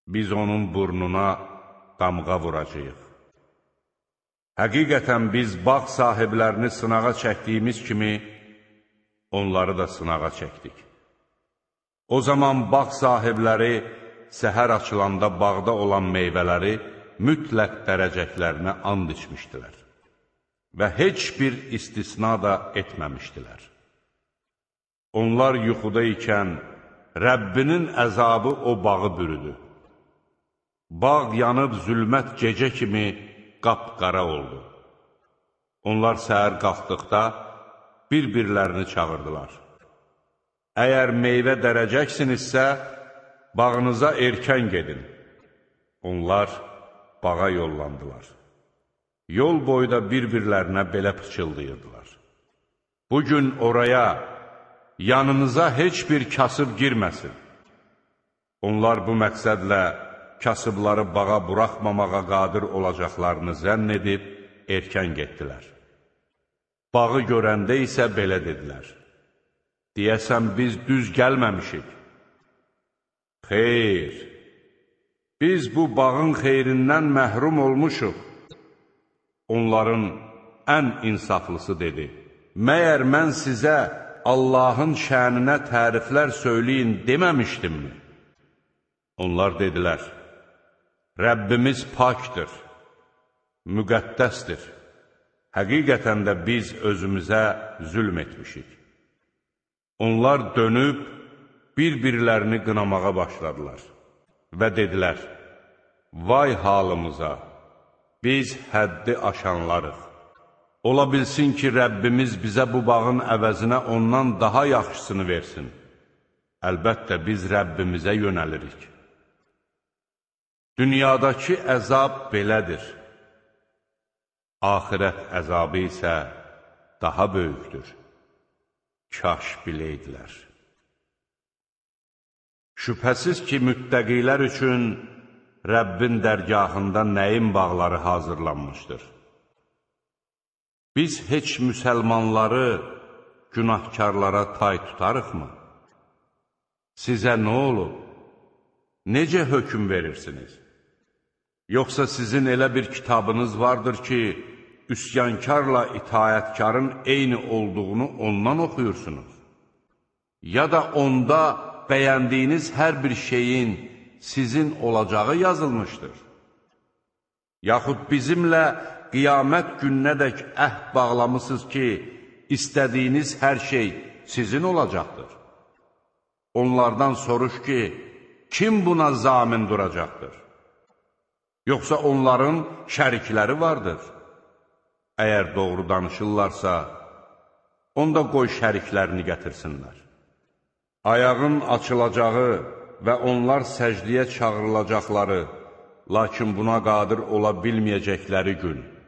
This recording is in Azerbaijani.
biz onun burnuna damğa vuracağıq. Həqiqətən biz bağ sahiblərini sınağa çəkdiyimiz kimi, onları da sınağa çəkdik. O zaman bağ sahibləri səhər açılanda bağda olan meyvələri mütləq dərəcəklərinə and içmişdilər və heç bir istisna da etməmişdilər. Onlar yuxuda ikən Rəbbinin əzabı o bağı bürüdü. Bağ yanıb zülmət gecə kimi qapqara oldu. Onlar səhər qalxdıqda bir-birlərini çağırdılar. Əgər meyvə dərəcəksinizsə, bağınıza erkən gedin. Onlar bağa yollandılar. Yol boyda bir-birlərinə belə pıçıldayırdılar. Bugün oraya, yanınıza heç bir kasıb girməsin. Onlar bu məqsədlə kasıbları bağa buraxmamağa qadir olacaqlarını zənn edib erkən getdilər. Bağı görəndə isə belə dedilər: deyəsən biz düz gəlməmişik. Xeyr, biz bu bağın xeyrindən məhrum olmuşuq. Onların ən insaflısı dedi: məyər mən sizə Allahın şəninə təriflər söyləyin deməmişdimmi? Onlar dedilər: Rəbbimiz pakdır, müqəddəsdir. Həqiqətən də biz özümüzə zülm etmişik. Onlar dönüb, bir-birlərini qınamağa başladılar və dedilər: vay halımıza, biz həddi aşanlarıq. Ola bilsin ki, Rəbbimiz bizə bu bağın əvəzinə ondan daha yaxşısını versin. Əlbəttə, biz Rəbbimizə yönəlirik. Dünyadakı əzab belədir. Axirət əzabı isə daha böyükdür. Kaş biləydilər. Şübhəsiz ki, müttəqilər üçün Rəbbin dərgahında nəyin bağları hazırlanmışdır. Biz heç müsəlmanları günahkarlara tay tutarıqmı? Sizə nə olub? Necə hökm verirsiniz? Yoxsa sizin elə bir kitabınız vardır ki, üsyankarla itayətkarın eyni olduğunu ondan oxuyursunuz? Ya da onda bəyəndiyiniz hər bir şeyin sizin olacağı yazılmışdır. Yaxud bizimlə qiyamət gününədək əhd bağlamısınız ki, istədiyiniz hər şey sizin olacaqdır. Onlardan soruş ki, kim buna zamin duracaqdır? Yoxsa onların şərikləri vardır? Əgər doğru danışırlarsa, onda qoy şəriklərini gətirsinlər. Ayağın açılacağı və onlar səcdiyə çağırılacaqları, lakin buna qadir ola bilməyəcəkləri gün.